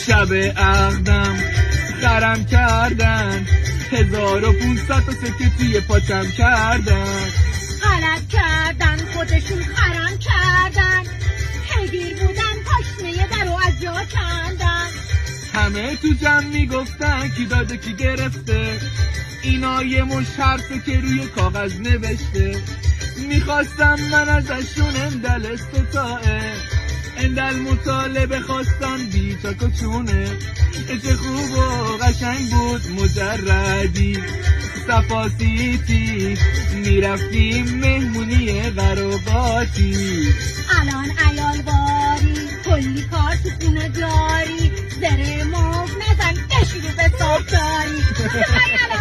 شب عقدم خرم کردن 1500 تا سکه توی پاچم کردن. غلط کردن خودشون خرم کردن، پیگیر بودن پاشنه درو از جا کندن. همه تو جمع میگفتن کی داده کی گرفته، اینا یه مش حرفه که روی کاغذ نوشته. میخواستم من ازشون اندل استطاعه، اندل مطالبه خواستن بی چک و چونه. چه خوب و قشنگ بود مجردی صفاسیتی، میرفتیم مهمونی قراقاتی. الان عیال باری کلی کار تو خونه جاری، زره موف نزن کشی رو به صاف داری.